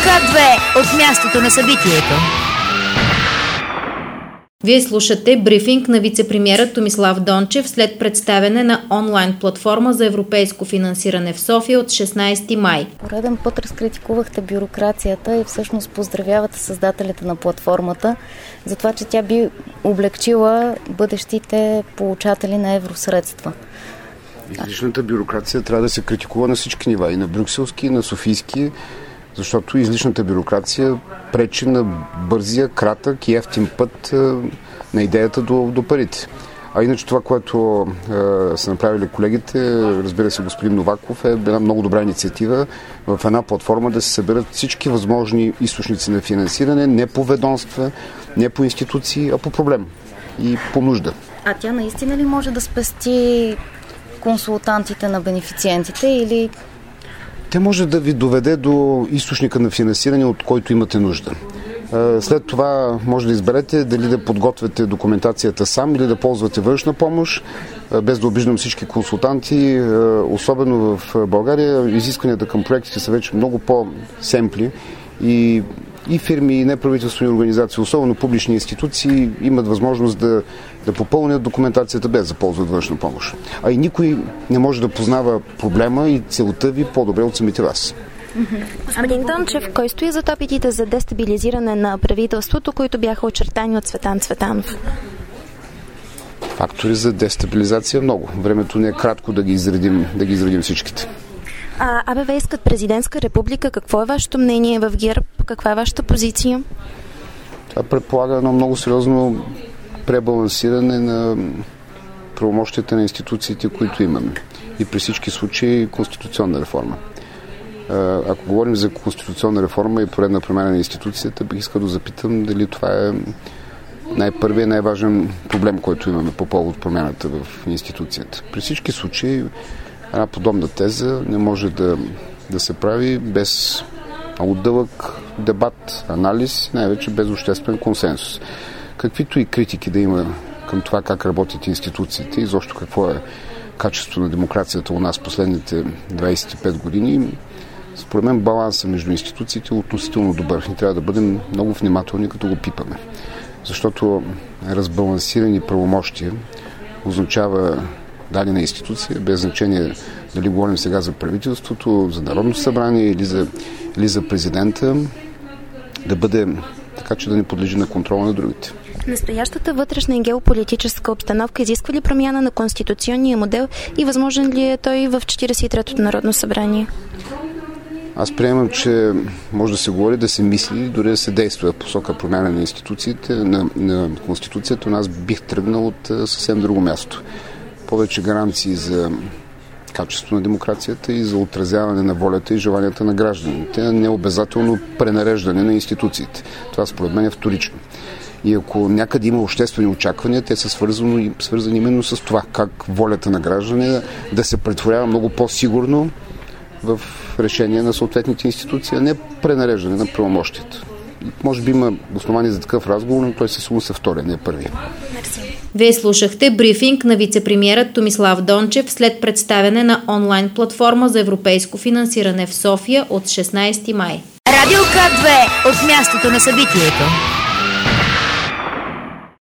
К2 от мястото на събитието. Вие слушате брифинг на вицепремиера Томислав Дончев след представяне на онлайн платформа за европейско финансиране в София от 16 май. Пореден път разкритикувахте бюрокрацията и всъщност поздравявате създателите на платформата за това, че тя би облегчила бъдещите получатели на евросредства. Излишната бюрокрация трябва да се критикува на всички нива, и на брюкселски, и на софийски, защото излишната бюрокрация пречи на бързия, кратък и евтин път на идеята до парите. А иначе това, което са направили колегите, разбира се, господин Новаков, е една много добра инициатива в една платформа да се съберат всички възможни източници на финансиране, не по ведомства, не по институции, а по проблем и по нужда. А тя наистина ли може да спести консултантите на бенефициентите или... Те може да ви доведе до източника на финансиране, от който имате нужда. След това може да изберете дали да подготвяте документацията сам или да ползвате външна помощ, без да обиждам всички консултанти. Особено в България изискванията към проектите са вече много по-семпли и фирми, и неправителствени организации, особено публични институции, имат възможност да попълнят документацията без да ползват външна помощ. А и никой не може да познава проблема и целта ви по-добре от самите вас. Господин Дончев, кой стои зад опитите за дестабилизиране на правителството, които бяха очертани от Цветан Цветанов? Фактори за дестабилизация много. Времето не е кратко да ги изредим всичките. АБВ искат президентска република. Какво е вашето мнение в ГЕРБ? Каква е вашата позиция? Това предполага едно много сериозно пребалансиране на правомощията на институциите, които имаме. И при всички случаи конституционна реформа. Ако говорим за конституционна реформа и поредна промяна на институцията, бих искал да запитам дали това е най-първият, най-важен проблем, който имаме по повод промяната в институцията. При всички случаи една подобна теза не може да се прави без много дълъг дебат, анализ, най-вече без обществен консенсус. Каквито и критики да има към това как работят институциите и защо какво е качество на демокрацията у нас последните 25 години, според мен балансът между институциите е относително добър и трябва да бъдем много внимателни, като го пипаме. Защото разбалансирани правомощия означава дадена институция, без значение дали говорим сега за правителството, за Народното събрание или за президента, да бъде така, че да не подлежи на контрола на другите. Настоящата вътрешна и геополитическа обстановка изисква ли промяна на конституционния модел и възможен ли е той в 43-то Народно събрание? Аз приемам, че може да се говори, да се мисли, дори да се действа в посока промяна на институциите, на Конституцията, но аз бих тръгнал от съвсем друго място. Повече гаранции за качество на демокрацията и за отразяване на волята и желанията на гражданите, а не обязателно пренареждане на институциите. Това според мен е вторично. И ако някъде има обществени очаквания, те са свързани именно с това, как волята на граждане да се претворява много по-сигурно в решение на съответните институции, а не пренареждане на правомощията. Може би има основание за такъв разговор, но той със сигурност е втория, не е първия. Вие слушахте брифинг на вицепремиера Томислав Дончев след представяне на онлайн платформа за европейско финансиране в София от 16 май. Радио К2 от мястото на събитието.